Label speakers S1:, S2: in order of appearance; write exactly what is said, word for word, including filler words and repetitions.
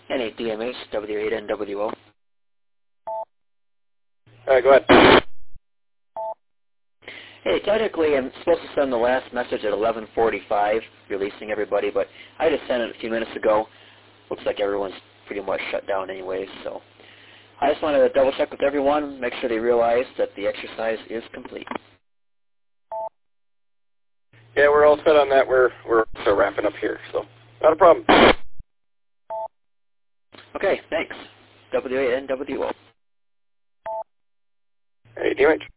S1: N eight D M H, W eight N W O.
S2: Alright, go ahead.
S1: Hey, technically I'm supposed to send the last message at eleven forty-five, releasing everybody, but I just sent it a few minutes ago. Looks like everyone's pretty much shut down anyways, so I just wanted to double check with everyone, make sure they realize that the exercise is complete.
S2: Yeah, we're all set on that. We're we're also wrapping up here, so not a problem.
S1: Okay, thanks. W eight N W O.
S2: Hey, D M H.